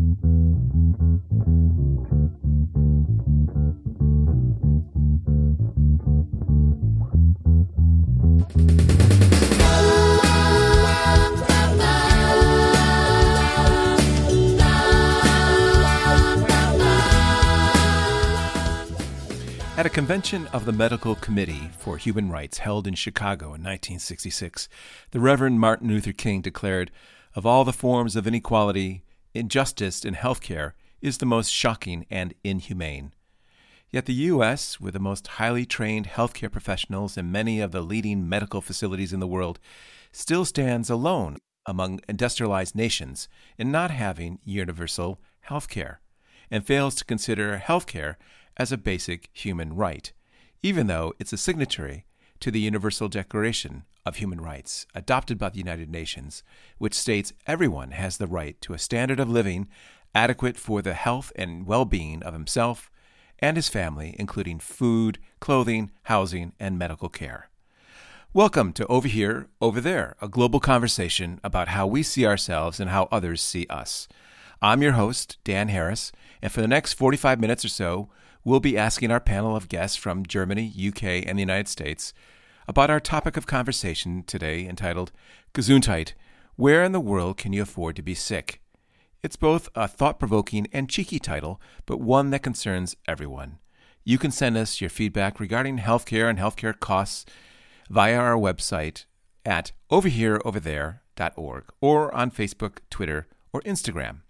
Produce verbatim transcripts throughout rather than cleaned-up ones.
At a convention of the Medical Committee for Human Rights held in Chicago in nineteen sixty-six, the Reverend Martin Luther King declared, "Of all the forms of inequality, injustice in healthcare is the most shocking and inhumane." Yet the U S, with the most highly trained healthcare professionals in many of the leading medical facilities in the world, still stands alone among industrialized nations in not having universal healthcare, and fails to consider healthcare as a basic human right, even though it's a signatory to the Universal Declaration of Human Rights, adopted by the United Nations, which states everyone has the right to a standard of living adequate for the health and well-being of himself and his family, including food, clothing, housing, and medical care. Welcome to Over Here, Over There, a global conversation about how we see ourselves and how others see us. I'm your host, Dan Harris, and for the next forty-five minutes or so, we'll be asking our panel of guests from Germany, U K, and the United States about our topic of conversation today entitled Gesundheit, Where in the World Can You Afford to Be Sick? It's both a thought-provoking and cheeky title, but one that concerns everyone. You can send us your feedback regarding healthcare and healthcare costs via our website at overhereoverthere dot org or on Facebook, Twitter, or Instagram.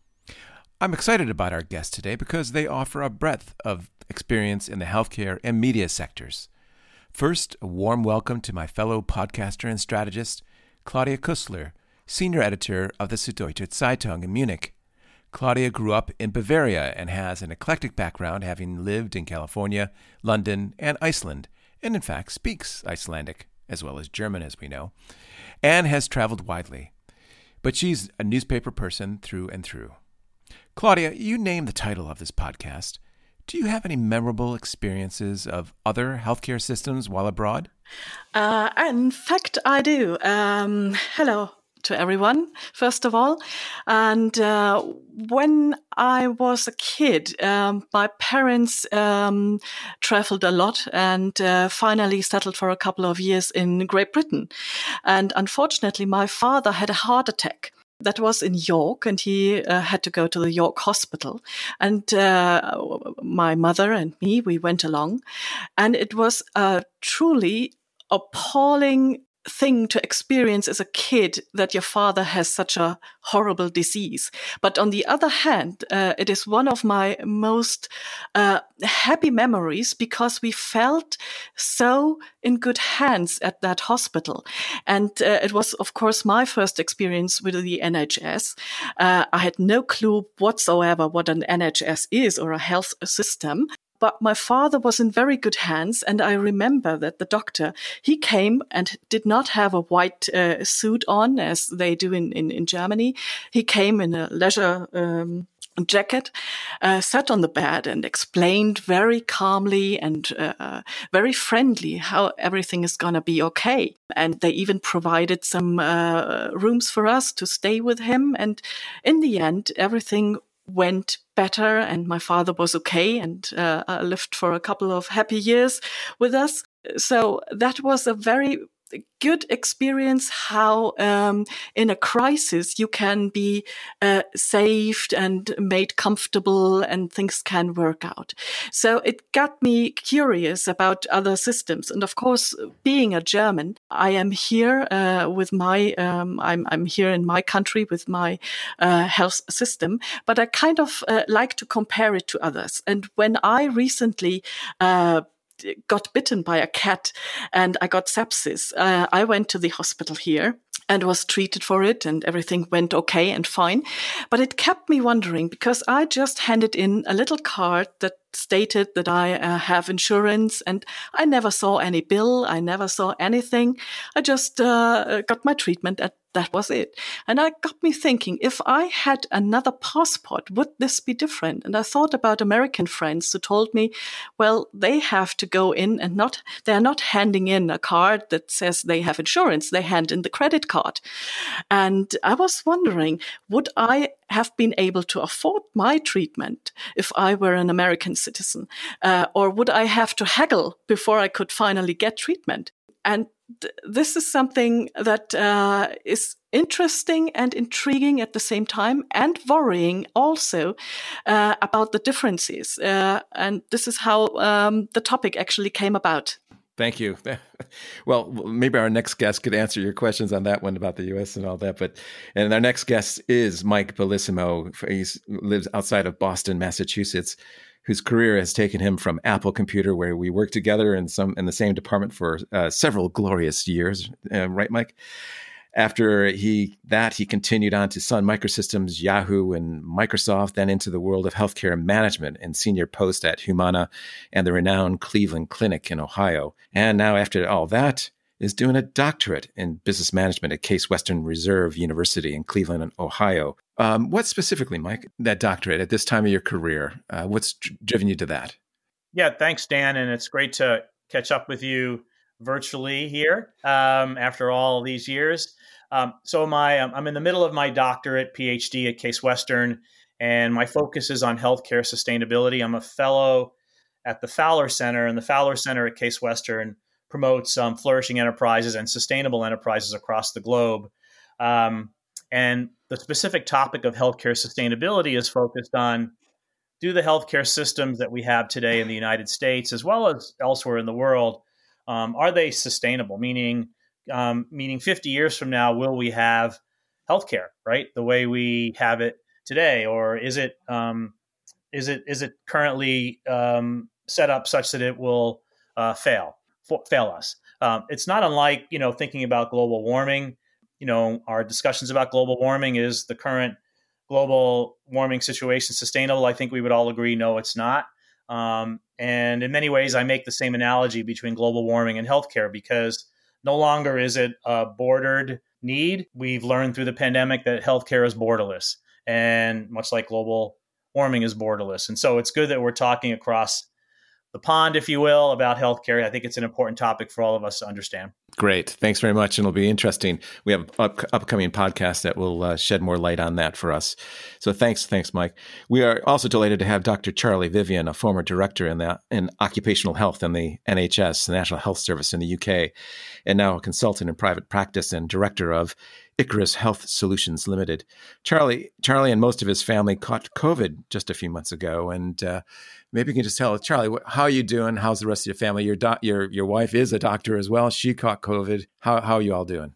I'm excited about our guests today because they offer a breadth of experience in the healthcare and media sectors. First, a warm welcome to my fellow podcaster and strategist, Claudia Kussler, senior editor of the Süddeutsche Zeitung in Munich. Claudia grew up in Bavaria and has an eclectic background, having lived in California, London, and Iceland, and in fact speaks Icelandic, as well as German, as we know, and has traveled widely. But she's a newspaper person through and through. Claudia, you named the title of this podcast. Do you have any memorable experiences of other healthcare systems while abroad? Uh, in fact, I do. Um, hello to everyone, first of all. And uh, when I was a kid, um, my parents um, traveled a lot and uh, finally settled for a couple of years in Great Britain. And unfortunately, my father had a heart attack. That was in York, and he uh, had to go to the York hospital. And uh, my mother and me, we went along. And it was a truly appalling thing to experience as a kid that your father has such a horrible disease. But on the other hand, uh, it is one of my most uh, happy memories because we felt so in good hands at that hospital. And uh, it was, of course, my first experience with the N H S. Uh, I had no clue whatsoever what an N H S is or a health system. But my father was in very good hands, and I remember that the doctor, he came and did not have a white uh, suit on, as they do in, in, in Germany. He came in a leisure um, jacket, uh, sat on the bed and explained very calmly and uh, very friendly how everything is going to be okay. And they even provided some uh, rooms for us to stay with him. And in the end, everything went better and my father was okay and uh, lived for a couple of happy years with us. So that was a very good experience how um, in a crisis you can be uh, saved and made comfortable and things can work out. So it got me curious about other systems. And of course, being a German, I am here uh, with my, um, I'm, I'm here in my country with my uh, health system, but I kind of uh, like to compare it to others. And when I recently uh, got bitten by a cat and I got sepsis, Uh, I went to the hospital here and was treated for it and everything went okay and fine. But it kept me wondering because I just handed in a little card that stated that I uh, have insurance and I never saw any bill. I never saw anything. I just uh, got my treatment at that was it. And that got me thinking, if I had another passport, would this be different? And I thought about American friends who told me, well, they have to go in and not, they're not handing in a card that says they have insurance. They hand in the credit card. And I was wondering, would I have been able to afford my treatment if I were an American citizen? Uh, or would I have to haggle before I could finally get treatment? And th- this is something that uh, is interesting and intriguing at the same time, and worrying also uh, about the differences. Uh, and this is how um, the topic actually came about. Thank you. Well, maybe our next guest could answer your questions on that one about the U S and all that. But and our next guest is Mike Bellissimo. He lives outside of Boston, Massachusetts, whose career has taken him from Apple Computer, where we worked together in some in the same department for uh, several glorious years. Uh, right, Mike? After he that, he continued on to Sun Microsystems, Yahoo, and Microsoft, then into the world of healthcare management and senior post at Humana and the renowned Cleveland Clinic in Ohio. And now, after all that, is doing a doctorate in business management at Case Western Reserve University in Cleveland, Ohio. Um, what specifically, Mike, that doctorate at this time of your career? Uh, what's d- driven you to that? Yeah, thanks, Dan. And it's great to catch up with you virtually here um, after all these years. Um, so my um, I'm in the middle of my doctorate, PhD at Case Western, and my focus is on healthcare sustainability. I'm a fellow at the Fowler Center, and the Fowler Center at Case Western promotes um, flourishing enterprises and sustainable enterprises across the globe. Um, and the specific topic of healthcare sustainability is focused on, do the healthcare systems that we have today in the United States, as well as elsewhere in the world, um, are they sustainable? Meaning, um, meaning fifty years from now, will we have healthcare, right, the way we have it today, or is it um, is it is it currently um, set up such that it will uh, fail fail us? Um, it's not unlike, you know, thinking about global warming. You know, our discussions about global warming, is the current global warming situation sustainable? I think we would all agree, no, it's not. Um, and in many ways, I make the same analogy between global warming and healthcare, because no longer is it a bordered need. We've learned through the pandemic that healthcare is borderless, and much like global warming is borderless. And so it's good that we're talking across the pond, if you will, about healthcare. I think it's an important topic for all of us to understand. Great. Thanks very much. And it'll be interesting. We have up, upcoming podcasts that will uh, shed more light on that for us. So thanks. Thanks, Mike. We are also delighted to have Doctor Charlie Vivian, a former director in, the, in occupational health in the N H S, the National Health Service in the U K, and now a consultant in private practice and director of Icarus Health Solutions Limited. Charlie, Charlie and most of his family caught COVID just a few months ago, and uh, maybe you can just tell us, Charlie, how are you doing? How's the rest of your family? Your do- your your wife is a doctor as well. She caught COVID. How how are you all doing?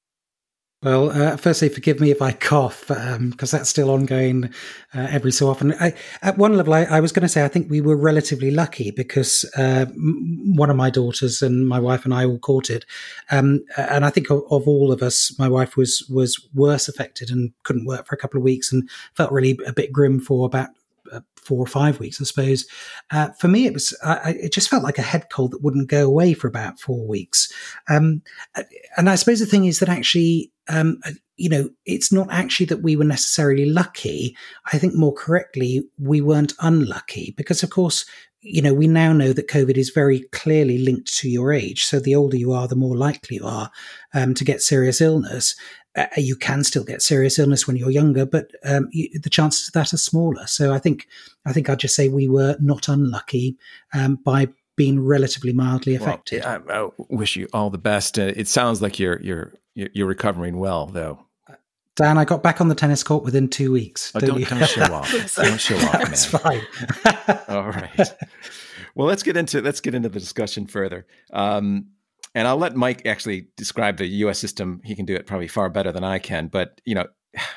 Well, uh, firstly, forgive me if I cough, because um, that's still ongoing uh, every so often. I, at one level, I, I was going to say I think we were relatively lucky, because uh, m- one of my daughters and my wife and I all caught it. Um, and I think of, of all of us, my wife was was worse affected and couldn't work for a couple of weeks and felt really a bit grim for about four or five weeks, I suppose. Uh, for me, it was, I, it just felt like a head cold that wouldn't go away for about four weeks. Um, and I suppose the thing is that actually, um, you know, it's not actually that we were necessarily lucky. I think more correctly, we weren't unlucky, because of course, you know, we now know that COVID is very clearly linked to your age. So the older you are, the more likely you are um, to get serious illness. Uh, you can still get serious illness when you're younger, but um, you, the chances of that are smaller. So I think I think I'd just say we were not unlucky um, by being relatively mildly affected. Well, I, I wish you all the best. Uh, it sounds like you're you're you're recovering well, though. Dan, I got back on the tennis court within two weeks. Oh, don't don't, you? don't show off. Don't show off, man. That's fine. All right. Well, let's get into let's get into the discussion further. Um, And I'll let Mike actually describe the U S system. He can do it probably far better than I can. But, you know,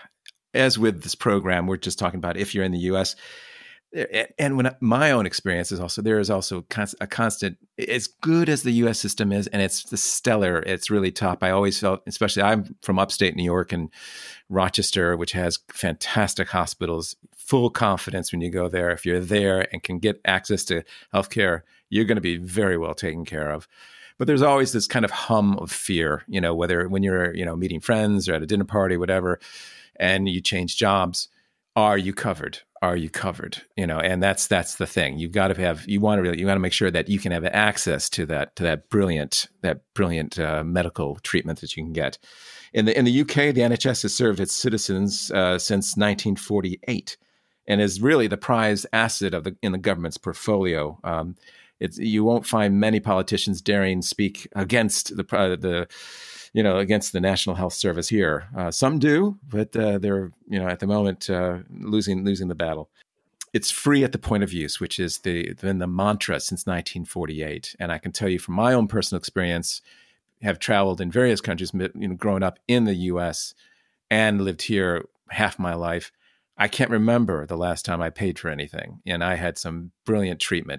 as with this program, we're just talking about if you're in the U S. And when my own experience is also, there is also a constant, as good as the U S system is, and it's the stellar, it's really top. I always felt, especially I'm from upstate New York and Rochester, which has fantastic hospitals, full confidence when you go there. If you're there and can get access to healthcare, you're going to be very well taken care of. But there's always this kind of hum of fear, you know, whether when you're, you know, meeting friends or at a dinner party, whatever, and you change jobs, are you covered? Are you covered? You know, and that's that's the thing. You've got to have you want to really you want to make sure that you can have access to that to that brilliant that brilliant uh, medical treatment that you can get. In the in the U K, the N H S has served its citizens uh, since nineteen forty-eight, and is really the prized asset of the in the government's portfolio. Um, It's, you won't find many politicians daring speak against the uh, the you know against the National Health Service here. Uh, some do, but uh, they're you know at the moment uh, losing losing the battle. It's free at the point of use, which is the been the mantra since nineteen forty-eight. And I can tell you from my own personal experience, have traveled in various countries, you know, growing up in the U S and lived here half my life. I can't remember the last time I paid for anything, and I had some brilliant treatment.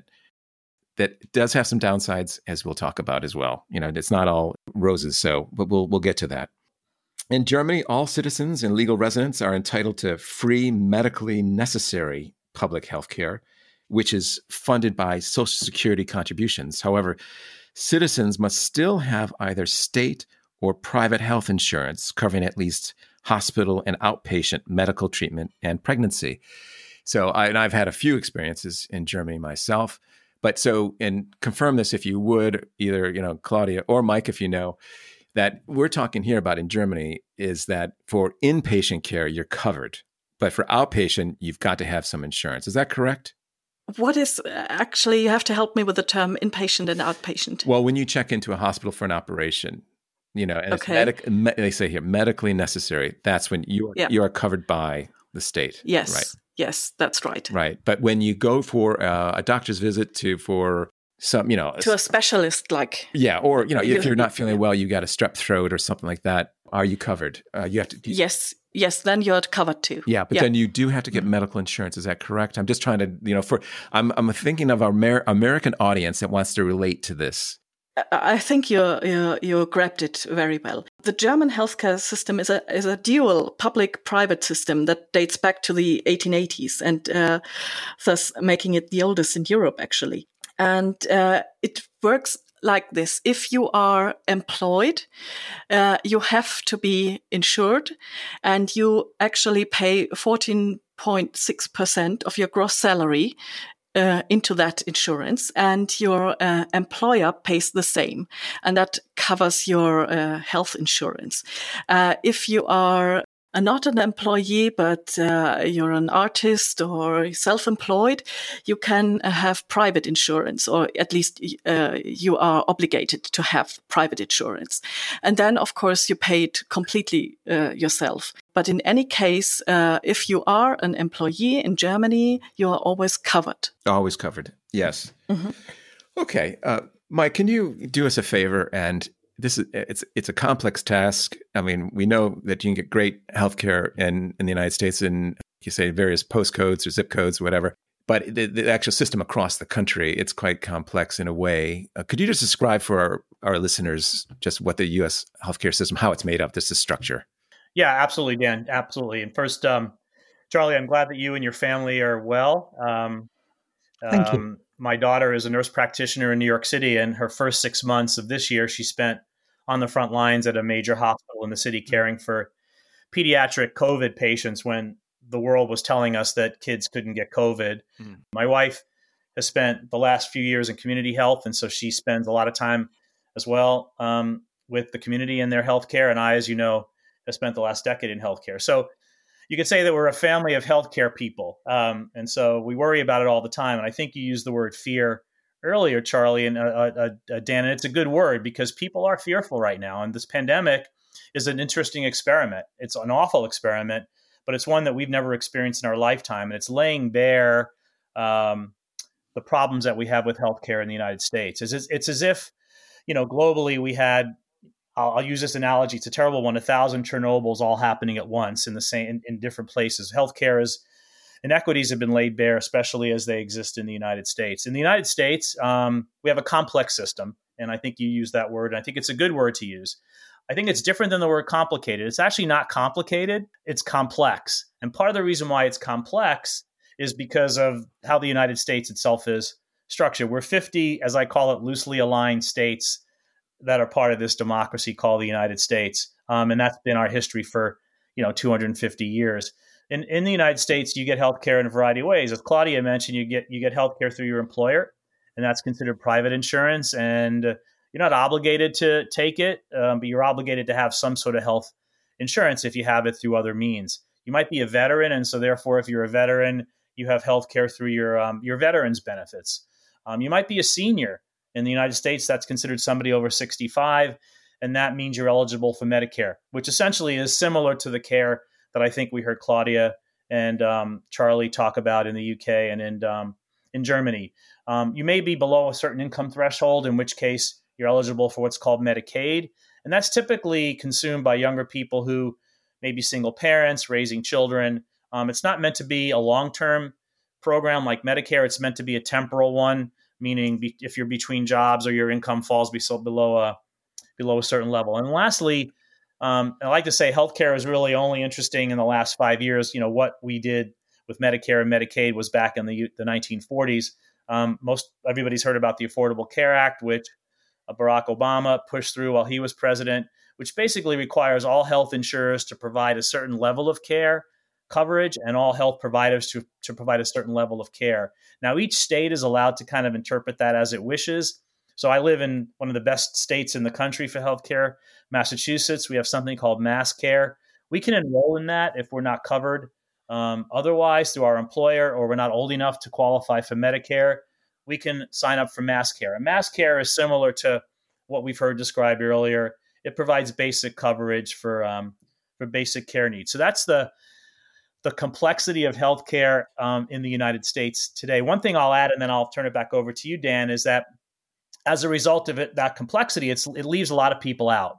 That does have some downsides, as we'll talk about as well. You know, it's not all roses, so but we'll we'll get to that. In Germany, all citizens and legal residents are entitled to free medically necessary public health care, which is funded by Social Security contributions. However, citizens must still have either state or private health insurance covering at least hospital and outpatient medical treatment and pregnancy. So I, and I've had a few experiences in Germany myself. But so, and confirm this if you would, either, you know, Claudia or Mike, if you know, that we're talking here about in Germany is that for inpatient care, you're covered. But for outpatient, you've got to have some insurance. Is that correct? What is actually, you have to help me with the term inpatient and outpatient. Well, when you check into a hospital for an operation, you know, and okay. it's medic, me, they say here, medically necessary, that's when you are, yeah. you are covered by the state. Yes. Right. Yes, that's right. Right. But when you go for uh, a doctor's visit to for some, you know, to a specialist, like. Yeah. Or, you know, if you're not feeling well, you got a strep throat or something like that. Are you covered? Uh, you have to. You, yes. Yes. Then you're covered too. Yeah. But yeah. then you do have to get mm-hmm. medical insurance. Is that correct? I'm just trying to, you know, for I'm, I'm thinking of our Amer- American audience that wants to relate to this. I think you you you grabbed it very well. The German healthcare system is a is a dual public-private system that dates back to the eighteen eighties, and uh, thus making it the oldest in Europe, actually. And uh, it works like this: if you are employed, uh, you have to be insured, and you actually pay fourteen point six percent of your gross salary Uh, into that insurance, and your uh, employer pays the same, and that covers your uh, health insurance. Uh, if you are uh, not an employee, but uh, you're an artist or self-employed, you can uh, have private insurance, or at least uh, you are obligated to have private insurance. And then, of course, you pay it completely uh, yourself. But in any case, uh, if you are an employee in Germany, you are always covered. Always covered. Yes. Mm-hmm. Okay. Uh, Mike, can you do us a favor? And this is it's it's a complex task. I mean, we know that you can get great healthcare in, in the United States in, you say, various postcodes or zip codes, whatever. But the, the actual system across the country, it's quite complex in a way. Uh, could you just describe for our, our listeners just what the U S healthcare system, how it's made up, this is structure? Yeah, absolutely, Dan. Absolutely. And first, um, Charlie, I'm glad that you and your family are well. Um, Thank um, you. My daughter is a nurse practitioner in New York City, and her first six months of this year, she spent on the front lines at a major hospital in the city caring for pediatric COVID patients when the world was telling us that kids couldn't get COVID. Mm. My wife has spent the last few years in community health, and so she spends a lot of time as well um, with the community and their healthcare. And I, as you know, have spent the last decade in healthcare. So you could say that we're a family of healthcare people. Um, and so we worry about it all the time. And I think you used the word fear earlier, Charlie, and uh, uh, uh, Dan, and it's a good word because people are fearful right now. And this pandemic is an interesting experiment. It's an awful experiment, but it's one that we've never experienced in our lifetime. And it's laying bare um, the problems that we have with healthcare in the United States. It's, it's as if, you know, globally we had, I'll, I'll use this analogy. It's a terrible one. A thousand Chernobyls all happening at once in the same, in, in different places. Healthcare is, inequities have been laid bare, especially as they exist in the United States. In the United States, um, we have a complex system. And I think you use that word. And I think it's a good word to use. I think it's different than the word complicated. It's actually not complicated. It's complex. And part of the reason why it's complex is because of how the United States itself is structured. We're fifty, as I call it, loosely aligned states that are part of this democracy called the United States. Um, and that's been our history for, you know, two hundred fifty years. In, in the United States, you get healthcare in a variety of ways. As Claudia mentioned, you get you get healthcare through your employer, and that's considered private insurance. And uh, you're not obligated to take it, um, but you're obligated to have some sort of health insurance if you have it through other means. You might be a veteran, and so therefore, if you're a veteran, you have healthcare through your um, your veterans benefits. Um, you might be a senior. In the United States, that's considered somebody over sixty-five, and that means you're eligible for Medicare, which essentially is similar to the care that I think we heard Claudia and um, Charlie talk about in the U K and in um, in Germany. Um, you may be below a certain income threshold, in which case you're eligible for what's called Medicaid, and that's typically consumed by younger people who may be single parents raising children. Um, it's not meant to be a long-term program like Medicare. It's meant to be a temporal one, meaning be, if you're between jobs or your income falls be so below a below a certain level. And lastly, um, I like to say healthcare is really only interesting in the last five years. You know, what we did with Medicare and Medicaid was back in the, the nineteen forties. Um, most everybody's heard about the Affordable Care Act, which uh, Barack Obama pushed through while he was president, which basically requires all health insurers to provide a certain level of care coverage and all health providers to, to provide a certain level of care. Now, each state is allowed to kind of interpret that as it wishes. So I live in one of the best states in the country for healthcare, Massachusetts. We have something called MassCare. We can enroll in that if we're not covered um, otherwise through our employer, or we're not old enough to qualify for Medicare. We can sign up for MassCare. And MassCare is similar to what we've heard described earlier. It provides basic coverage for um, for basic care needs. So that's the the complexity of healthcare um, in the United States today. One thing I'll add, and then I'll turn it back over to you, Dan, is that as a result of it, that complexity, it's, it leaves a lot of people out.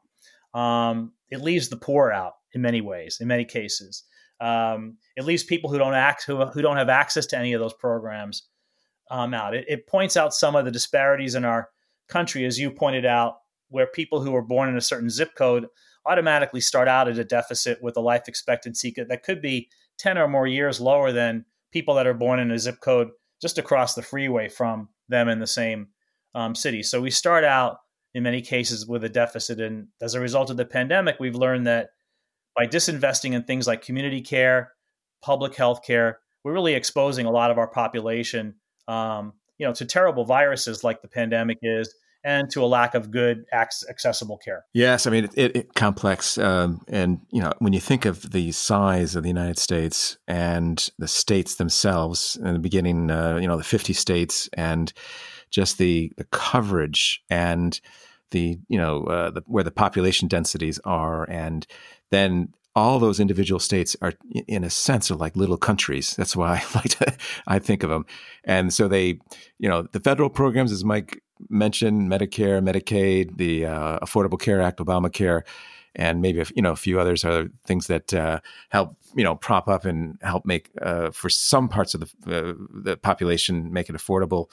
Um, it leaves the poor out in many ways, in many cases. Um, it leaves people who don't act, who, who don't have access to any of those programs um, out. It, it points out some of the disparities in our country, as you pointed out, where people who are born in a certain zip code automatically start out at a deficit with a life expectancy that could be ten or more years lower than people that are born in a zip code just across the freeway from them in the same um, city. So we start out in many cases with a deficit. And as a result of the pandemic, we've learned that by disinvesting in things like community care, public health care, we're really exposing a lot of our population, um, you know, to terrible viruses like the pandemic is, and to a lack of good accessible care. Yes, I mean, it, it, it complex. Um, and, you know, when you think of the size of the United States and the states themselves in the beginning, uh, you know, the fifty states, and just the, the coverage and the, you know, uh, the, where the population densities are, and then all those individual states are, in a sense, are like little countries. That's why I like to, I think of them. And so they, you know, the federal programs, as Mike mentioned, Medicare, Medicaid, the uh, Affordable Care Act, Obamacare, and maybe, you know, a few others are things that uh, help, you know, prop up and help make, uh, for some parts of the, uh, the population, make it affordable.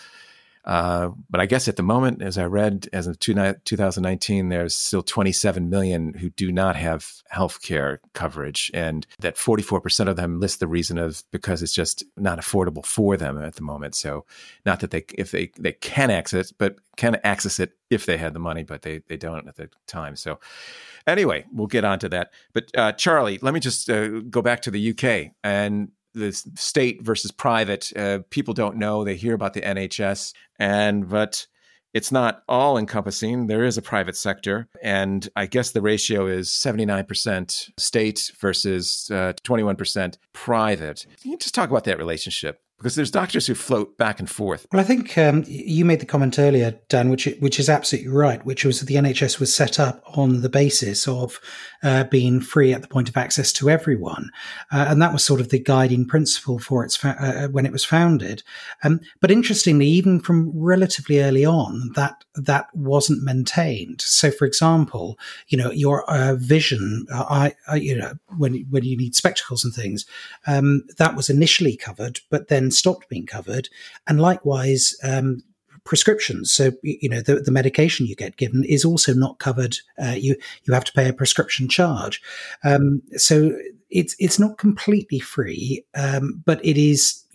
Uh, but I guess at the moment, as I read, as of two, two thousand nineteen, there's still twenty-seven million who do not have health care coverage, and that forty-four percent of them list the reason of because it's just not affordable for them at the moment. So not that they, if they, they can access it, but can access it if they had the money, but they, they don't at the time. So anyway, we'll get on to that. But uh, Charlie, let me just uh, go back to the U K and the state versus private. Uh, people don't know. They hear about the N H S, and but it's not all encompassing. There is a private sector, and I guess the ratio is seventy-nine percent state versus uh, twenty-one percent private. Can you just talk about that relationship? Because there's doctors who float back and forth. Well, I think um, you made the comment earlier, Dan, which which is absolutely right, which was that the N H S was set up on the basis of uh, being free at the point of access to everyone. Uh, and that was sort of the guiding principle for its fa- uh, when it was founded. Um, but interestingly, even from relatively early on, that that wasn't maintained. So, for example, you know, your uh, vision, uh, I, I, you know, when, when you need spectacles and things, um, that was initially covered, but then stopped being covered. And likewise, um, prescriptions. So, you know, the, the medication you get given is also not covered. Uh, you, you have to pay a prescription charge. Um, so it's, it's not completely free, um, but it is,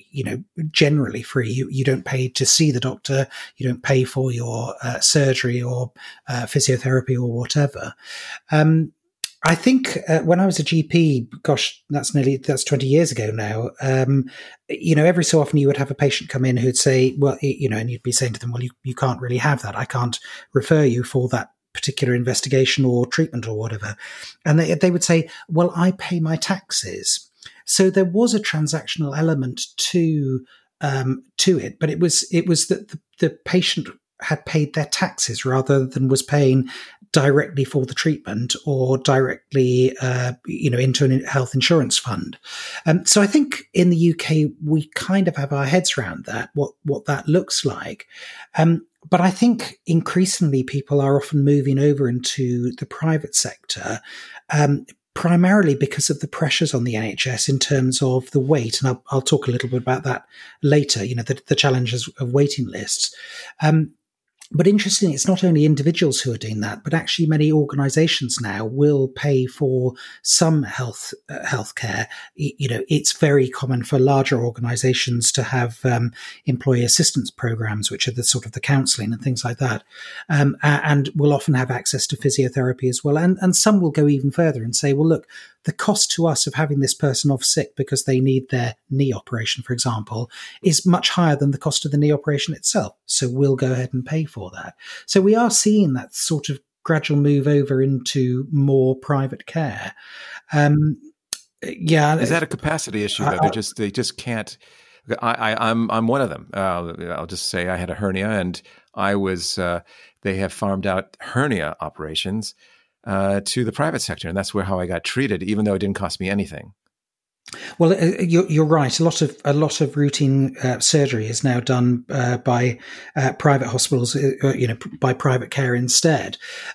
you know, generally free. You, you don't pay to see the doctor. You don't pay for your uh, surgery or uh, physiotherapy or whatever. Um, I think uh, when I was a G P, gosh, that's nearly, that's twenty years ago now. Um, you know, every so often you would have a patient come in who'd say, well, you know, and you'd be saying to them, well, you, you can't really have that. I can't refer you for that particular investigation or treatment or whatever. And they, they would say, well, I pay my taxes. So there was a transactional element to, um, to it, but it was, it was that the, the patient had paid their taxes rather than was paying directly for the treatment or directly, uh, you know, into a health insurance fund. Um, so I think in the U K, we kind of have our heads around that, what, what that looks like. Um, but I think increasingly people are often moving over into the private sector, um, primarily because of the pressures on the N H S in terms of the wait. And I'll, I'll talk a little bit about that later, you know, the, the challenges of waiting lists. Um, But interestingly, it's not only individuals who are doing that, but actually many organizations now will pay for some health uh, healthcare. You know, it's very common for larger organizations to have um, employee assistance programs, which are the sort of the counseling and things like that, um, and will often have access to physiotherapy as well. And, and some will go even further and say, well, look, the cost to us of having this person off sick because they need their knee operation, for example, is much higher than the cost of the knee operation itself. So we'll go ahead and pay for that. So we are seeing that sort of gradual move over into more private care. Um, yeah, is that a capacity issue? Though? They just they just can't. I, I, I'm I'm one of them. Uh, I'll just say I had a hernia, and I was. Uh, they have farmed out hernia operations uh, to the private sector, and that's where how I got treated, even though it didn't cost me anything. Well, uh, you're, you're right. A lot of a lot of routine uh, surgery is now done uh, by uh, private hospitals, uh, you know, by private care instead.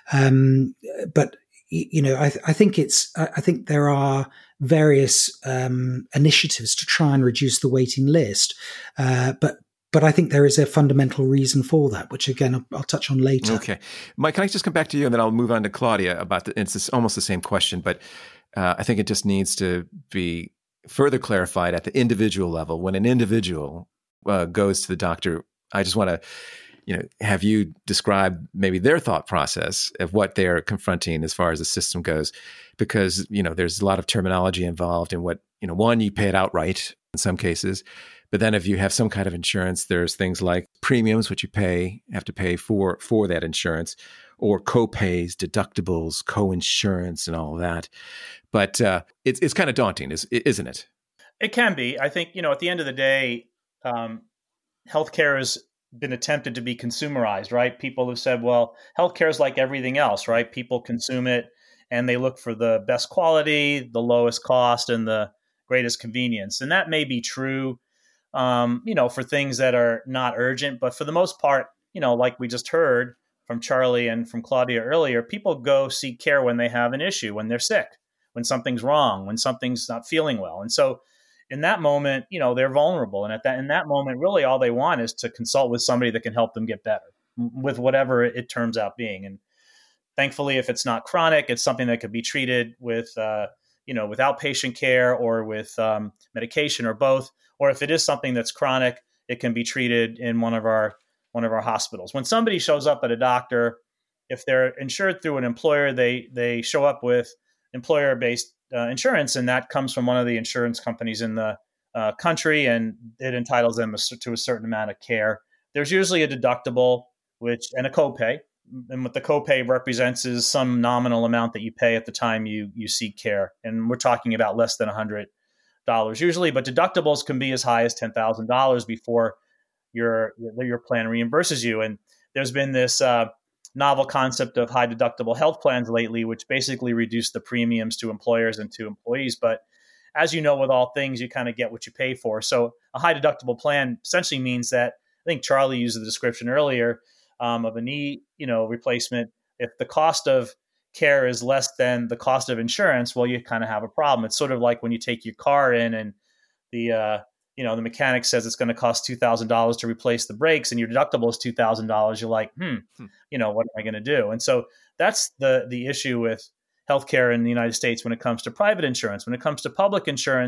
Um, but you know, I, I think it's. I think there are various um, initiatives to try and reduce the waiting list, uh, but. But I think there is a fundamental reason for that, which again I'll, I'll touch on later. Okay, Mike, can I just come back to you, and then I'll move on to Claudia about the. It's this, almost the same question, but uh, I think it just needs to be further clarified at the individual level. When an individual uh, goes to the doctor, I just want to, you know, have you describe maybe their thought process of what they're confronting as far as the system goes, because you know there's a lot of terminology involved in what you know. One, you pay it outright in some cases. But then if you have some kind of insurance, there's things like premiums, which you pay, have to pay for, for that insurance, or co-pays, deductibles, co-insurance, and all of that. But uh, it's it's kind of daunting, isn't it? It can be. I think, you know, at the end of the day, um, healthcare has been attempted to be consumerized, right? People have said, well, healthcare is like everything else, right? People consume it and they look for the best quality, the lowest cost, and the greatest convenience. And that may be true. Um, you know, for things that are not urgent, but for the most part, you know, like we just heard from Charlie and from Claudia earlier, people go seek care when they have an issue, when they're sick, when something's wrong, when something's not feeling well. And so in that moment, you know, they're vulnerable. And at that, in that moment, really all they want is to consult with somebody that can help them get better with whatever it turns out being. And thankfully, if it's not chronic, it's something that could be treated with, uh, you know, with outpatient care or with um, medication or both. Or if it is something that's chronic, it can be treated in one of our one of our hospitals. When somebody shows up at a doctor, if they're insured through an employer, they they show up with employer-based uh, insurance, and that comes from one of the insurance companies in the uh, country, and it entitles them to a certain amount of care. There's usually a deductible, which and a copay, and what the copay represents is some nominal amount that you pay at the time you you seek care, and we're talking about less than one hundred dollars usually, but deductibles can be as high as ten thousand dollars before your your plan reimburses you. And there's been this uh, novel concept of high deductible health plans lately, which basically reduce the premiums to employers and to employees. But as you know, with all things, you kind of get what you pay for. So a high deductible plan essentially means that, I think Charlie used the description earlier um, of a knee, you know, replacement. If the cost of care is less than the cost of insurance, well, you kind of have a problem. It's sort of like when you take your car in and the, uh, you know, the mechanic says it's going to cost two thousand dollars to replace the brakes and your deductible is two thousand dollars. You're like, hmm, hmm, you know, what am I going to do? And so that's the, the issue with healthcare in the United States when it comes to private insurance. When it comes to public insurance,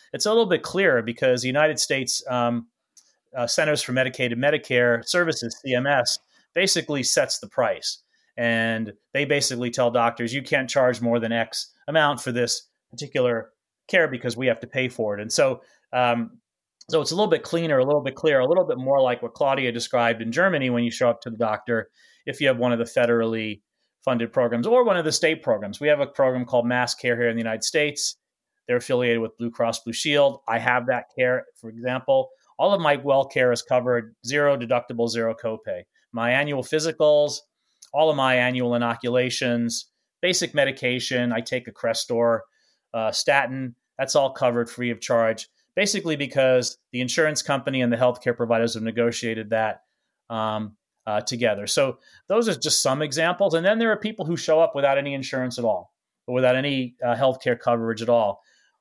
it's a little bit clearer because the United States um, uh, Centers for Medicaid and Medicare Services, C M S, basically sets the price. And they basically tell doctors, you can't charge more than X amount for this particular care because we have to pay for it. And so, um, so it's a little bit cleaner, a little bit clearer, a little bit more like what Claudia described in Germany when you show up to the doctor, if you have one of the federally funded programs or one of the state programs. We have a program called Mass Care here in the United States. They're affiliated with Blue Cross Blue Shield. I have that care, for example. All of my well care is covered, zero deductible, zero copay. My annual physicals, all of my annual inoculations, basic medication. I take a Crestor, uh, statin. That's all covered free of charge, basically because the insurance company and the healthcare providers have negotiated that um, uh, together. So those are just some examples. And then there are people who show up without any insurance at all, or without any uh, healthcare coverage at all.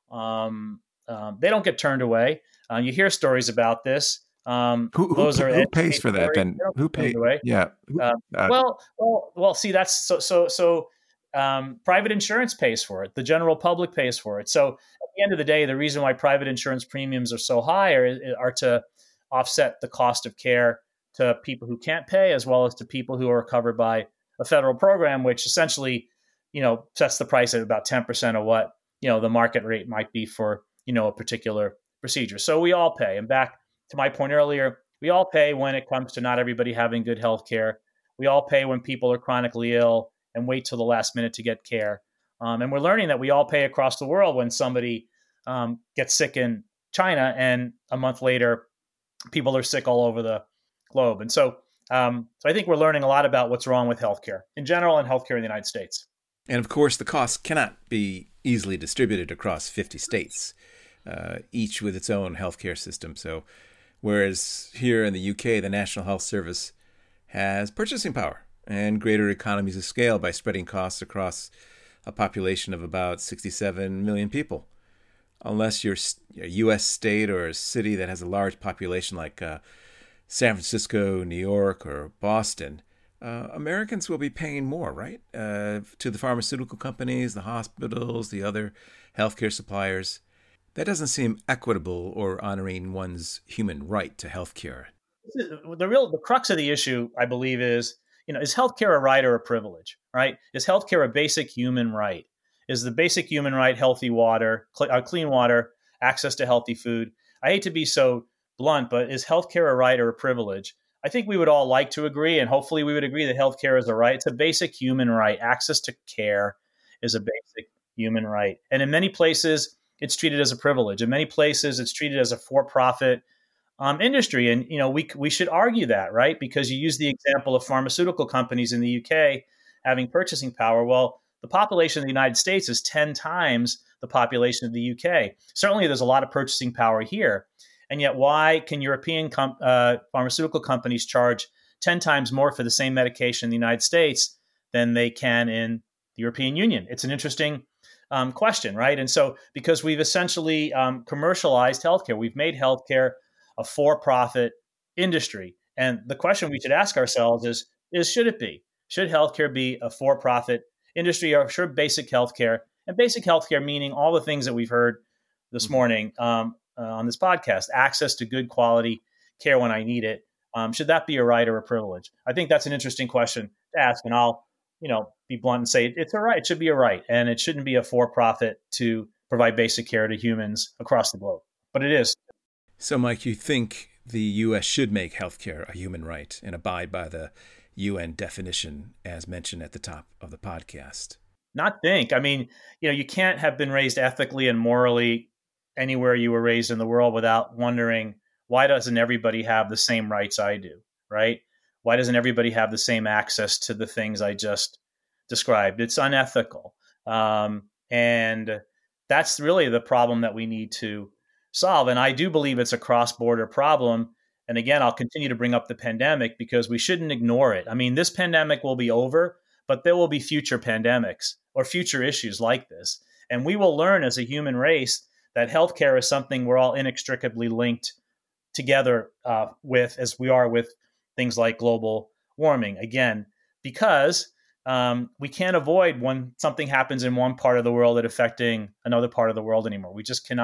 Um, um, they don't get turned away. Uh, you hear stories about this. Um, who who, those are who pays for that? Then who pays? Yeah. Uh, uh, well, well, well. See, that's so. So, so um, private insurance pays for it. The general public pays for it. So, at the end of the day, the reason why private insurance premiums are so high are, are to offset the cost of care to people who can't pay, as well as to people who are covered by a federal program, which essentially, you know, sets the price at about ten percent of what, you know, the market rate might be for, you know, a particular procedure. So we all pay. And back to my point earlier, we all pay when it comes to not everybody having good health care. We all pay when people are chronically ill and wait till the last minute to get care. Um, and we're learning that we all pay across the world when somebody um, gets sick in China and a month later, people are sick all over the globe. And so, um, so I think we're learning a lot about what's wrong with healthcare in general and healthcare in the United States. And of course, the costs cannot be easily distributed across fifty states, uh, each with its own healthcare system. So whereas here in the U K, the National Health Service has purchasing power and greater economies of scale by spreading costs across a population of about sixty-seven million people. Unless you're a U S state or a city that has a large population like uh, San Francisco, New York, or Boston, uh, Americans will be paying more, right? Uh, to the pharmaceutical companies, the hospitals, the other healthcare suppliers. That doesn't seem equitable or honoring one's human right to healthcare. The real, the crux of the issue, I believe, is, you know, is healthcare a right or a privilege, right? Is healthcare a basic human right? Is the basic human right healthy water, cl- uh, clean water, access to healthy food? I hate to be so blunt, but is healthcare a right or a privilege? I think we would all like to agree, and hopefully we would agree that healthcare is a right. It's a basic human right. Access to care is a basic human right. And in many places, it's treated as a privilege. In many places, it's treated as a for-profit um, industry. And, you know, we we should argue that, right? Because you use the example of pharmaceutical companies in the U K having purchasing power. Well, the population of the United States is ten times the population of the U K. Certainly, there's a lot of purchasing power here. And yet, why can European com- uh, pharmaceutical companies charge ten times more for the same medication in the United States than they can in the European Union? It's an interesting um, question, right? And so, because we've essentially um, commercialized healthcare, we've made healthcare a for-profit industry. And the question we should ask ourselves is, is should it be? Should healthcare be a for-profit industry, or should basic healthcare, and basic healthcare meaning all the things that we've heard this morning um, uh, on this podcast, access to good quality care when I need it, um, should that be a right or a privilege? I think that's an interesting question to ask, and I'll, you know, be blunt and say it's a right. It should be a right, and it shouldn't be a for-profit to provide basic care to humans across the globe. But it is. So, Mike, you think the U S should make healthcare a human right and abide by the U N definition as mentioned at the top of the podcast? Not think. I mean, you know, you can't have been raised ethically and morally anywhere you were raised in the world without wondering, why doesn't everybody have the same rights I do, right? Why doesn't everybody have the same access to the things I just described? It's unethical. Um, and that's really the problem that we need to solve. And I do believe it's a cross-border problem. And again, I'll continue to bring up the pandemic because we shouldn't ignore it. I mean, this pandemic will be over, but there will be future pandemics or future issues like this. And we will learn as a human race that healthcare is something we're all inextricably linked together uh, with, as we are with things like global warming. Again, because um, we can't avoid when something happens in one part of the world it affecting another part of the world anymore. We just cannot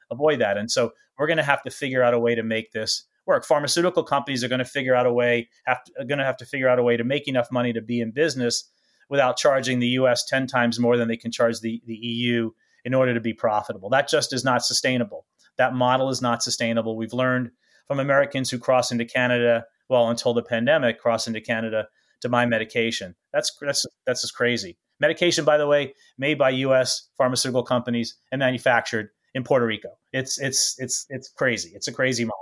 avoid that. And so we're going to have to figure out a way to make this work. Pharmaceutical companies are going to figure out a way, have to, are going to have to figure out a way to make enough money to be in business without charging the U S ten times more than they can charge the, the E U in order to be profitable. That just is not sustainable. That model is not sustainable. We've learned from Americans who cross into Canada, well, until the pandemic, cross into Canada to buy medication. That's that's that's just crazy. Medication, by the way, made by U S pharmaceutical companies and manufactured in Puerto Rico. It's it's it's it's crazy. It's a crazy model.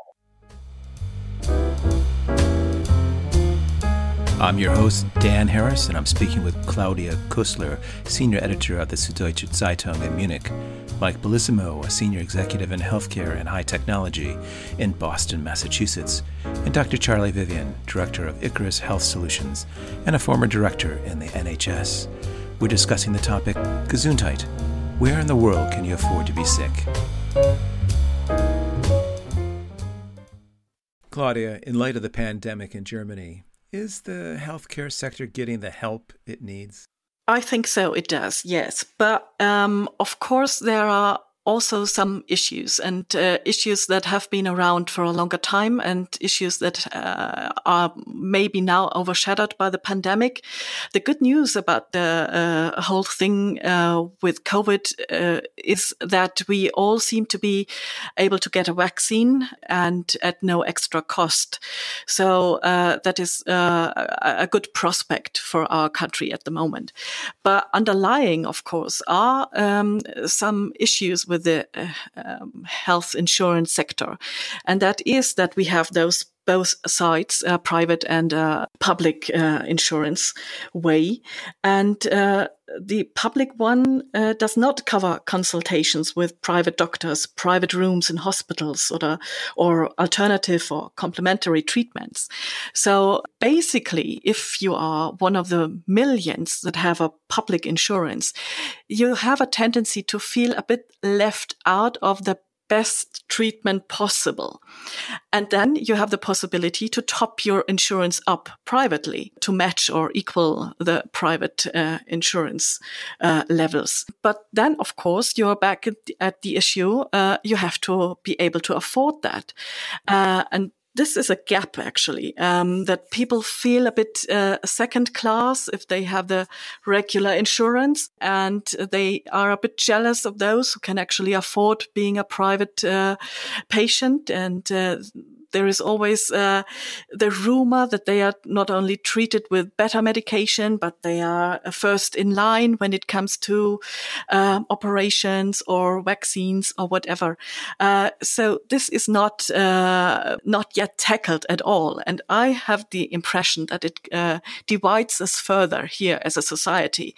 I'm your host, Dan Harris, and I'm speaking with Claudia Kusler, senior editor of the Süddeutsche Zeitung in Munich, Mike Bellissimo, a senior executive in healthcare and high technology in Boston, Massachusetts, and Doctor Charlie Vivian, director of Icarus Health Solutions and a former director in the N H S. We're discussing the topic Gesundheit. Where in the world can you afford to be sick? Claudia, in light of the pandemic in Germany, is the healthcare sector getting the help it needs? I think so, it does, yes. But um, of course, there are also some issues and uh, issues that have been around for a longer time and issues that uh, are maybe now overshadowed by the pandemic. The good news about the uh, whole thing uh, with COVID uh, is that we all seem to be able to get a vaccine and at no extra cost. So uh, that is uh, a good prospect for our country at the moment. But underlying, of course, are um, some issues with the uh, um, health insurance sector. And that is that we have those both sides, uh, private and uh, public uh, insurance way. And uh, the public one uh, does not cover consultations with private doctors, private rooms in hospitals, or, or alternative or complementary treatments. So basically, if you are one of the millions that have a public insurance, you have a tendency to feel a bit left out of the best treatment possible. And then you have the possibility to top your insurance up privately to match or equal the private uh, insurance uh, levels. But then, of course, you're back at the, at the issue. Uh, you have to be able to afford that. Uh, and This is a gap, actually, um, that people feel a bit uh, second class if they have the regular insurance, and they are a bit jealous of those who can actually afford being a private uh, patient. And uh, there is always uh, the rumor that they are not only treated with better medication, but they are first in line when it comes to uh, operations or vaccines or whatever. Uh, so this is not uh, not yet tackled at all. And I have the impression that it uh, divides us further here as a society.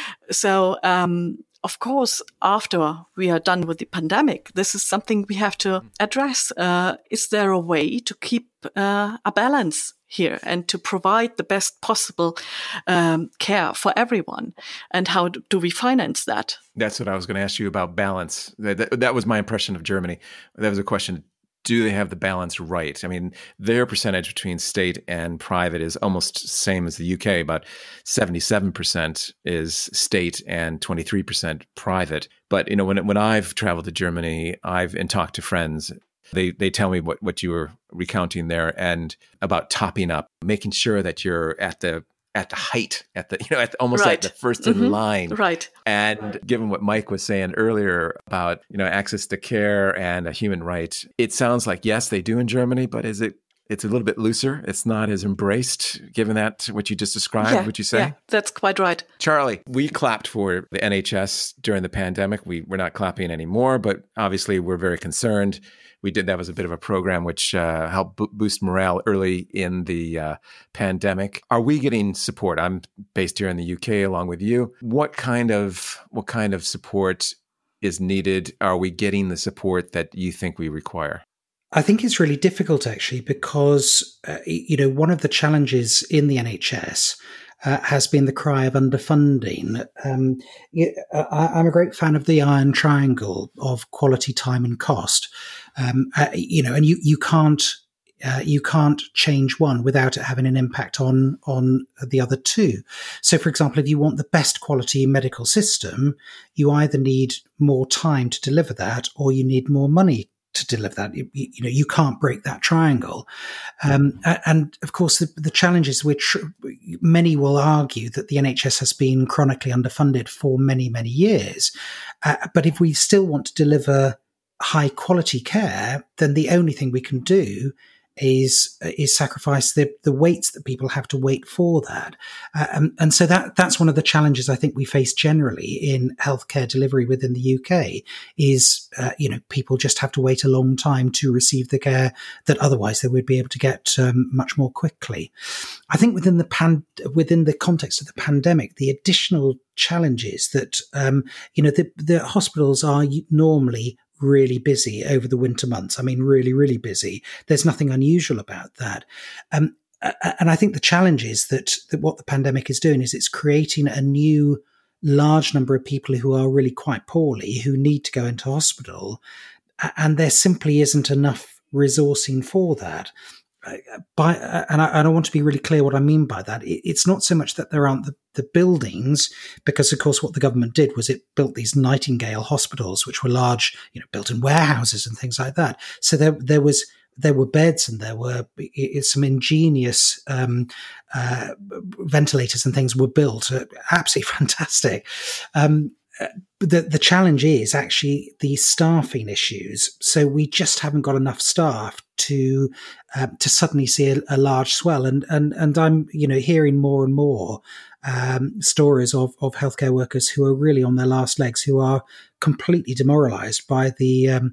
So, um, of course, after we are done with the pandemic, this is something we have to address. Uh, is there a way to keep uh, a balance here and to provide the best possible um, care for everyone? And how do we finance that? That's what I was going to ask you about balance. That, that, that was my impression of Germany. That was a question. Do they have the balance right? I mean, their percentage between state and private is almost same as the U K. About seventy-seven percent is state and twenty-three percent private. But, you know, when when I've traveled to Germany, I've and talked to friends, they they tell me what, what you were recounting there and about topping up, making sure that you're at the at the height, at the, you know, at the, almost right. like the first mm-hmm. in line. Right. And given what Mike was saying earlier about, you know, access to care and a human right, it sounds like, yes, they do in Germany, but is it, it's a little bit looser. It's not as embraced, given that what you just described, yeah, would you say? Yeah, that's quite right. Charlie, we clapped for the N H S during the pandemic. We, we're not clapping anymore, but obviously we're very concerned. We did, that was a bit of a program which uh, helped bo- boost morale early in the uh, pandemic. Are we getting support? I'm based here in the U K along with you. What kind of what kind of support is needed? Are we getting the support that you think we require? I think it's really difficult, actually, because, uh, you know, one of the challenges in the N H S Uh, has been the cry of underfunding. Um, I, I'm a great fan of the iron triangle of quality, time, and cost. Um, uh, you know, and you you can't uh, you can't change one without it having an impact on on the other two. So, for example, if you want the best quality medical system, you either need more time to deliver that, or you need more money to deliver that. You, you know, you can't break that triangle. Um, and of course, the, the challenge is which many will argue that the N H S has been chronically underfunded for many, many years. Uh, but if we still want to deliver high quality care, then the only thing we can do is is sacrifice the the waits that people have to wait for that, uh, and, and so that that's one of the challenges I think we face generally in healthcare delivery within the U K. Is uh, you know people just have to wait a long time to receive the care that otherwise they would be able to get um, much more quickly. I think within the pan within the context of the pandemic, the additional challenges that um, you know the the hospitals are normally really busy over the winter months. I mean, really, really busy. There's nothing unusual about that. Um, and I think the challenge is that, that what the pandemic is doing is it's creating a new large number of people who are really quite poorly, who need to go into hospital, and there simply isn't enough resourcing for that. By, and I, and I want to be really clear what I mean by that. It, it's not so much that there aren't the, the buildings, because of course what the government did was it built these Nightingale hospitals, which were large, you know, built in warehouses and things like that. So there there was there were beds and there were it, some ingenious um, uh, ventilators and things were built, uh, absolutely fantastic. Um, The the challenge is actually the staffing issues. So we just haven't got enough staff to um, to suddenly see a, a large swell. And and and I'm you know hearing more and more um, stories of of healthcare workers who are really on their last legs, who are completely demoralised by the um,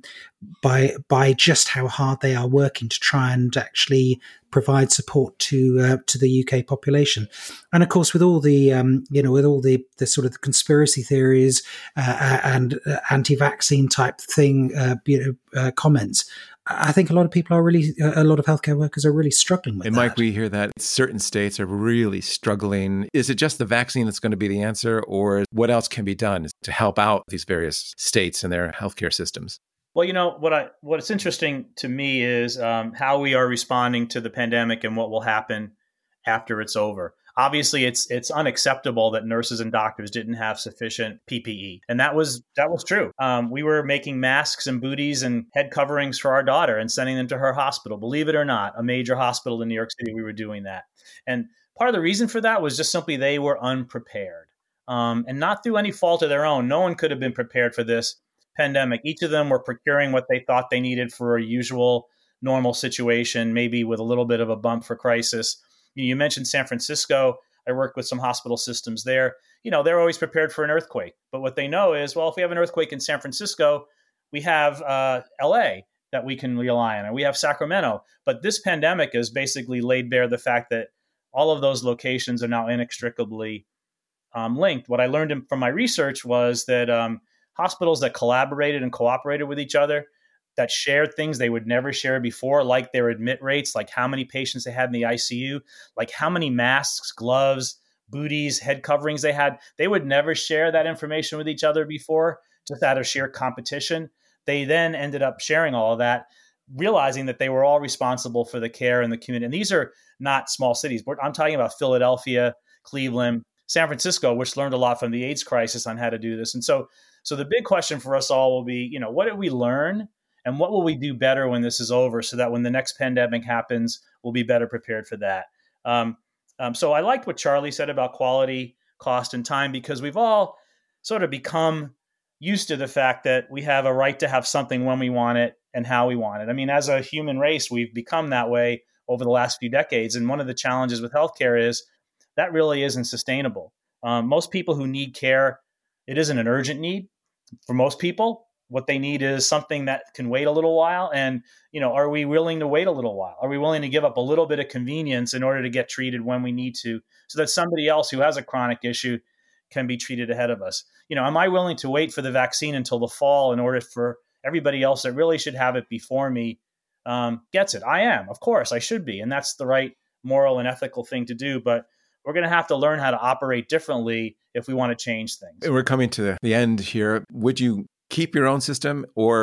by by just how hard they are working to try and actually provide support to uh, to the U K population. And of course, with all the um, you know with all the the sort of the conspiracy theories uh, and uh, anti-vaccine type thing uh, you know uh, comments, I think a lot of people are really a lot of healthcare workers are really struggling with and that. Mike, we hear that certain states are really struggling. Is it just the vaccine that's going to be the answer, or what else can be done to help out these various states and their healthcare systems? Well, you know, what I what's interesting to me is um, how we are responding to the pandemic and what will happen after it's over. Obviously, it's it's unacceptable that nurses and doctors didn't have sufficient P P E, and that was that was true. Um, we were making masks and booties and head coverings for our daughter and sending them to her hospital. Believe it or not, a major hospital in New York City, we were doing that. And part of the reason for that was just simply they were unprepared, um, and not through any fault of their own. No one could have been prepared for this pandemic. Each of them were procuring what they thought they needed for a usual normal situation, maybe with a little bit of a bump for crisis. You mentioned San Francisco. I worked with some hospital systems there. You know, they're always prepared for an earthquake. But what they know is, well, if we have an earthquake in San Francisco, we have uh, L A that we can rely on, and we have Sacramento. But this pandemic has basically laid bare the fact that all of those locations are now inextricably um, linked. What I learned in, from my research was that um, hospitals that collaborated and cooperated with each other, that shared things they would never share before, like their admit rates, like how many patients they had in the I C U, like how many masks, gloves, booties, head coverings they had. They would never share that information with each other before, just out of sheer competition. They then ended up sharing all of that, realizing that they were all responsible for the care in the community. And these are not small cities. I'm talking about Philadelphia, Cleveland, San Francisco, which learned a lot from the AIDS crisis on how to do this. And so, so the big question for us all will be, you know, what did we learn? And what will we do better when this is over, so that when the next pandemic happens, we'll be better prepared for that? Um, um, so I liked what Charlie said about quality, cost, and time, because we've all sort of become used to the fact that we have a right to have something when we want it and how we want it. I mean, as a human race, we've become that way over the last few decades. And one of the challenges with healthcare is that really isn't sustainable. Um, most people who need care, it isn't an urgent need for most people. What they need is something that can wait a little while. And, you know, are we willing to wait a little while? Are we willing to give up a little bit of convenience in order to get treated when we need to, so that somebody else who has a chronic issue can be treated ahead of us? You know, am I willing to wait for the vaccine until the fall in order for everybody else that really should have it before me um, gets it? I am, of course, I should be. And that's the right moral and ethical thing to do. But we're going to have to learn how to operate differently if we want to change things. We're coming to the end here. Would you keep your own system, or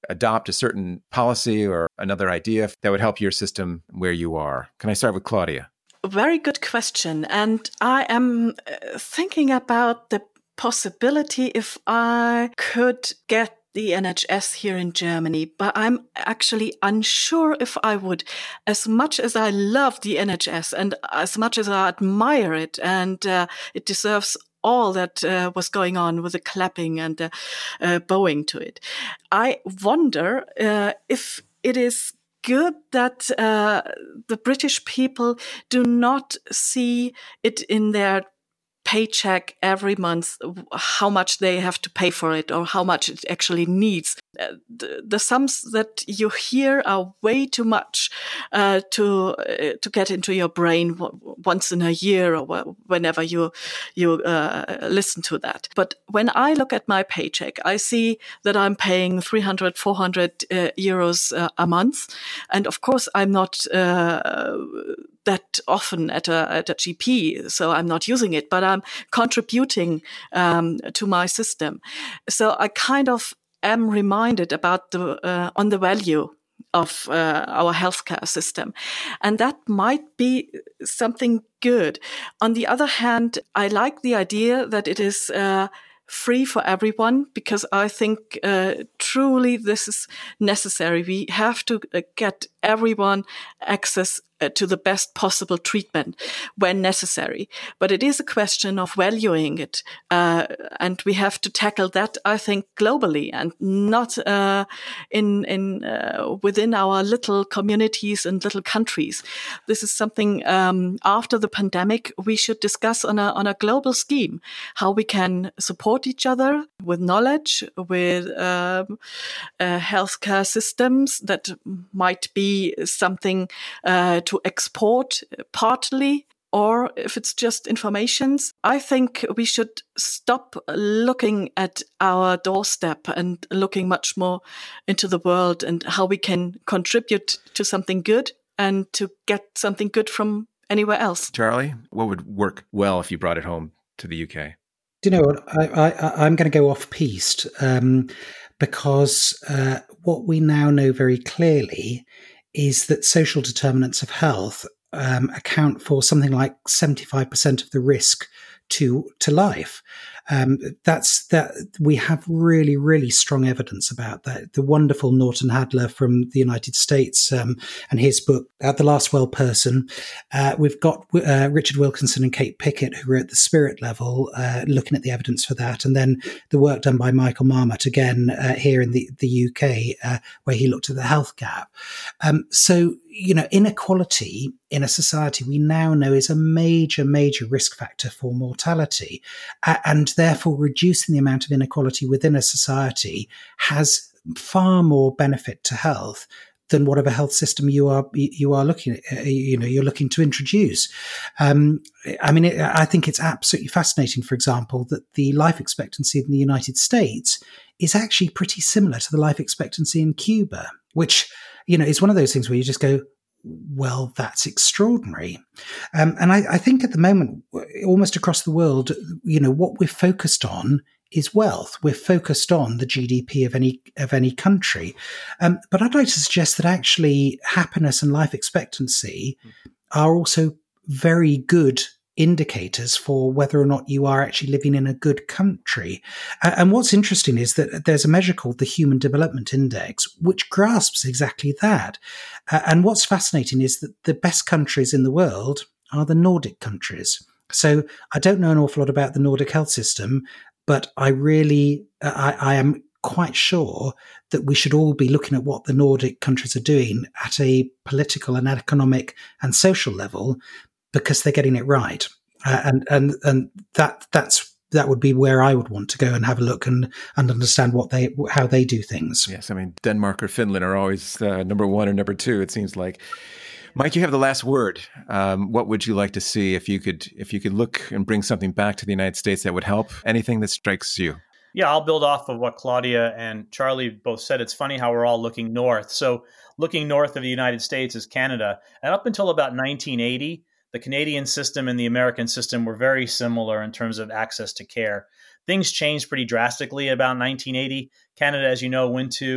adopt a certain policy or another idea that would help your system where you are? Can I start with Claudia? Very good question. And I am thinking about the possibility if I could get the N H S here in Germany, but I'm actually unsure if I would. As much as I love the N H S and as much as I admire it, and uh, it deserves all that uh, was going on with the clapping and the uh, bowing to it, I wonder uh, if it is good that uh, the British people do not see it in their paycheck every month, how much they have to pay for it or how much it actually needs. Uh, the, the sums that you hear are way too much uh, to uh, to get into your brain w- once in a year or w- whenever you you uh, listen to that. But when I look at my paycheck, I see that I'm paying three hundred, four hundred uh, euros uh, a month, and of course I'm not Uh, that often at a, at a G P, so I'm not using it, but I'm contributing um, to my system. So I kind of am reminded about the uh, on the value of uh, our healthcare system, and that might be something good. On the other hand, I like the idea that it is Uh, free for everyone, because I think uh, truly this is necessary. We have to uh, get everyone access uh, to the best possible treatment when necessary. But it is a question of valuing it. Uh, and we have to tackle that, I think, globally and not uh, in in uh, within our little communities and little countries. This is something um, after the pandemic we should discuss on a on a global scheme, how we can support each other with knowledge, with um, uh, healthcare systems that might be something uh, to export partly, or if it's just informations. I think we should stop looking at our doorstep and looking much more into the world and how we can contribute to something good and to get something good from anywhere else. Charlie, what would work well if you brought it home to the U K? Do you know what? I, I, I'm going to go off-piste um, because uh, what we now know very clearly is that social determinants of health um, account for something like seventy-five percent of the risk to to life. Um, that's that we have really, really strong evidence about that. The wonderful Norton Hadler from the United States um, and his book, uh, The Last Well Person. Uh, we've got uh, Richard Wilkinson and Kate Pickett, who wrote The Spirit Level, uh, looking at the evidence for that. And then the work done by Michael Marmot, again, uh, here in the, the U K, uh, where he looked at the health gap. Um, so, you know, inequality in a society we now know is a major, major risk factor for mortality. Uh, and therefore, reducing the amount of inequality within a society has far more benefit to health than whatever health system you are you are looking at, you know, you're looking to introduce. Um, I mean, it, I think it's absolutely fascinating, for example, that the life expectancy in the United States is actually pretty similar to the life expectancy in Cuba, which, you know, is one of those things where you just go, well, that's extraordinary. Um, and I, I think at the moment, almost across the world, you know, what we're focused on is wealth. We're focused on the G D P of any of any country. Um, but I'd like to suggest that actually happiness and life expectancy are also very good indicators for whether or not you are actually living in a good country. Uh, and what's interesting is that there's a measure called the Human Development Index, which grasps exactly that. Uh, and what's fascinating is that the best countries in the world are the Nordic countries. So I don't know an awful lot about the Nordic health system, but I really, uh, I, I am quite sure that we should all be looking at what the Nordic countries are doing at a political and economic and social level, because they're getting it right. Uh, and, and, and that, that's, that would be where I would want to go and have a look and, and understand what they, how they do things. Yes. I mean, Denmark or Finland are always uh, number one or number two, it seems like. Mike, you have the last word. Um, what would you like to see if you could, if you could look and bring something back to the United States that would help? Anything that strikes you? Yeah, I'll build off of what Claudia and Charlie both said. It's funny how we're all looking north. So looking north of the United States is Canada. And up until about nineteen eighty, the Canadian system and the American system were very similar in terms of access to care. Things changed pretty drastically about nineteen eighty. Canada, as you know, went to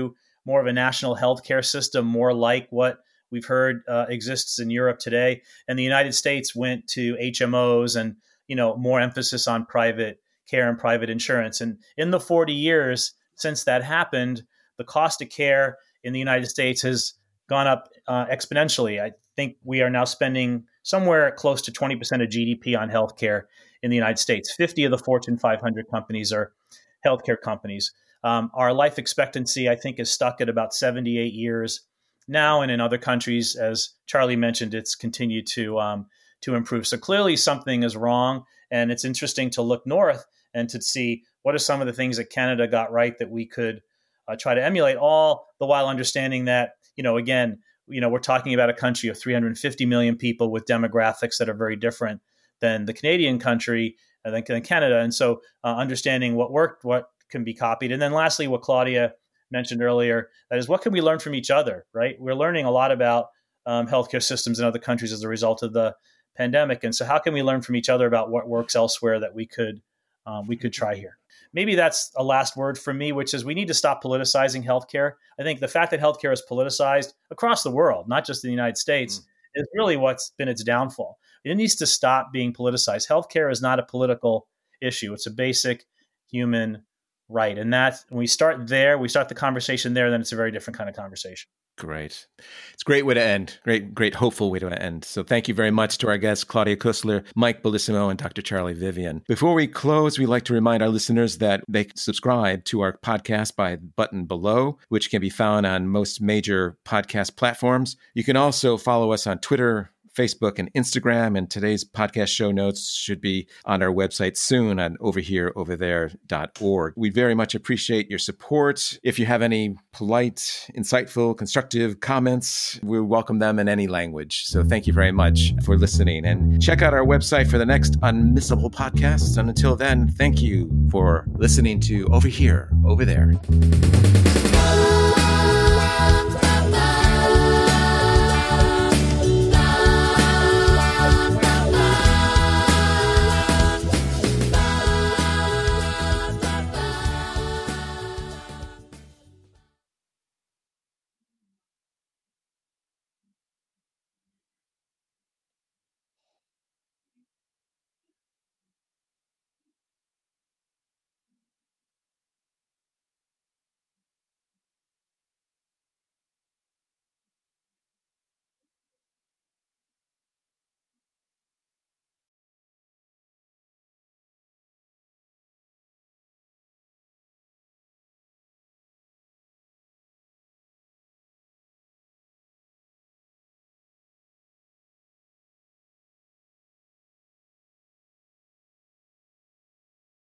more of a national healthcare system, more like what we've heard uh, exists in Europe today. And the United States went to H M Os and, you know, more emphasis on private care and private insurance. And in the forty years since that happened, the cost of care in the United States has gone up uh, exponentially. I think we are now spending somewhere close to twenty percent of G D P on healthcare in the United States. fifty of the Fortune five hundred companies are healthcare companies. Um, our life expectancy, I think, is stuck at about seventy-eight years now, and in other countries, as Charlie mentioned, it's continued to um, to improve. So clearly something is wrong, and it's interesting to look north and to see what are some of the things that Canada got right that we could uh, try to emulate, all the while understanding that, you know, again, you know, we're talking about a country of three hundred fifty million people with demographics that are very different than the Canadian country and then than Canada. And so uh, understanding what worked, what can be copied. And then lastly, what Claudia mentioned earlier, that is, what can we learn from each other, right? We're learning a lot about um, healthcare systems in other countries as a result of the pandemic. And so how can we learn from each other about what works elsewhere that we could um, we could try here? Maybe that's a last word from me, which is we need to stop politicizing healthcare. I think the fact that healthcare is politicized across the world, not just in the United States, mm. is really what's been its downfall. It needs to stop being politicized. Healthcare is not a political issue. It's a basic human right. And that when we start there, we start the conversation there, then it's a very different kind of conversation. Great. It's a great way to end. Great, great, hopeful way to end. So thank you very much to our guests, Claudia Kusler, Mike Bellissimo, and Doctor Charlie Vivian. Before we close, we'd like to remind our listeners that they can subscribe to our podcast by the button below, which can be found on most major podcast platforms. You can also follow us on Twitter, Facebook, and Instagram, and today's podcast show notes should be on our website soon at over here over there dot org. We very much appreciate your support. If you have any polite, insightful, constructive comments, we welcome them in any language. So thank you very much for listening, and check out our website for the next unmissable podcasts. And until then, thank you for listening to Over Here, Over There.